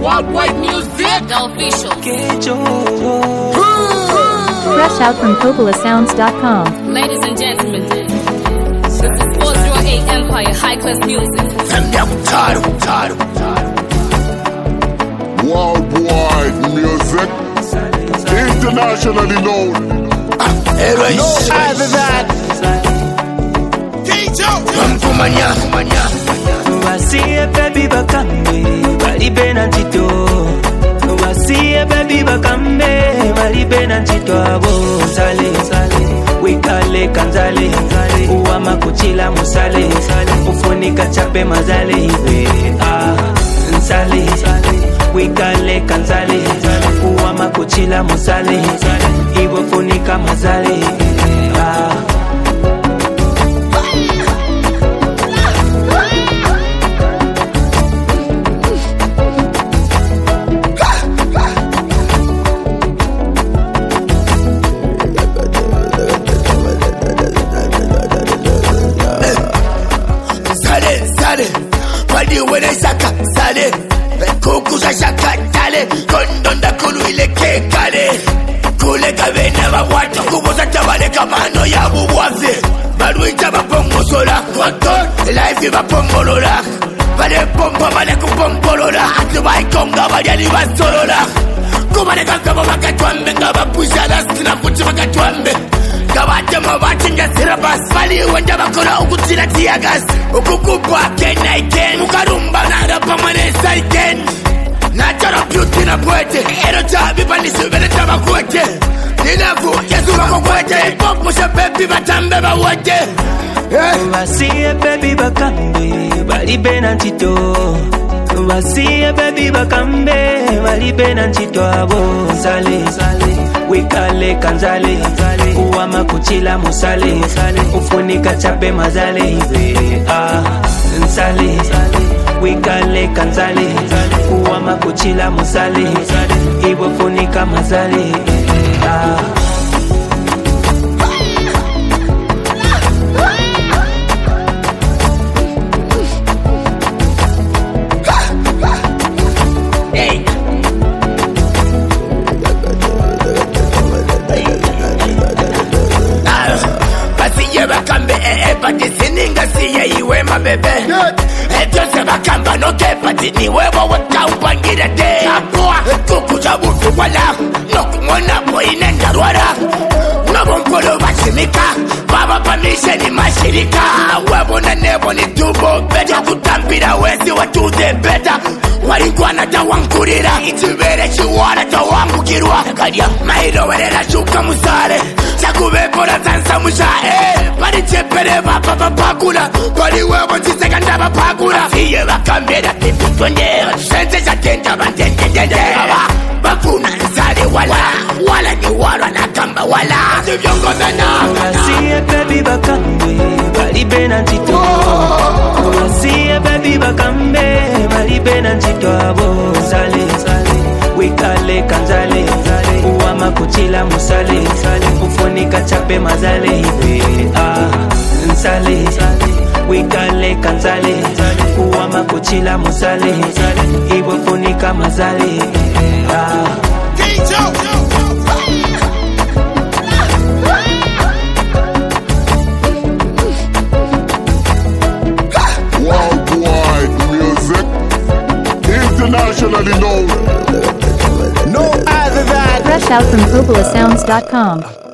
Worldwide music, the official. Fresh out from CopolaSounds.com. Ladies and gentlemen, this is 408 Empire High Class Music. Worldwide music, internationally known. No other than Wasiye baby bakambe balibe na ntito. Wasiye baby bakambe balibe na ntito abo sale wikale kanzale uwama kuchila musale ufunika chape mazale iwe nsale wikale kanzale uwama kuchila musale iwe funika mazale Wadi wene shaka sale Kukuza shaka tale Kondonda kulu ile kekale Kule kabene wawatu Kubuza tabale kamano ya buwaze Baluita bapongo sola Konton Life bapongo lola Bale pompa bale kupompolola Atuwa ikonga baliani basolola Kumane kakabo bakatwambe Ngabapusha lasina fuchi bakatwambe Kabate mabati ngasira basi Bali wenda bakora ukutira tiagas Ukukupa kena iken Mukarumba na rapa manesa iken Nachara beauty na pwete Ero chabi panisi vene chaba kwete Ninafu yesu wako kwete Popusha pepi batambe bawete Wasiye baby bakambe balibe na ntito. Wasiye baby bakambe balibe na ntito abo sale wikale kanzale uwama kuchila musale ufunika chape mazale iwe nsale wikale kanzale uwama kuchila musale iwe funika mazale Pati sininga siye iwe mabebe Etose bakamba no ke pati ni wewa waka upangire te Apua kukuja butu wala Nokumona po inenda rwara Nobompolo bashimika Baba pamishe ni mashirika Webo na nebo ni tubo Beta kutambira wezi watuze beta Walikuwa na tawankurira Itubere chiwara tawambukirwa Kadia mairo werera shuka musare Chakubepora zansa mushae Bari chepere bapa papakula Bari webo chiseka ndaba pakula Siye bakambera tipi twende Sente chatenta bantente Bafuna nsare Wala ni warwa na kamba wala Sivyongo zana Wasiye baby bakambe balibe na ntito. Wasiye baby bakambe balibe na ntito abo sale wikale kanzale uwama kuchila musale ufunika chape mazale iwe nsale wikale kanzale uwama kuchila musale iwe funika mazale worldwide music, internationally known. No other than Fresh out from CopolaSounds.com.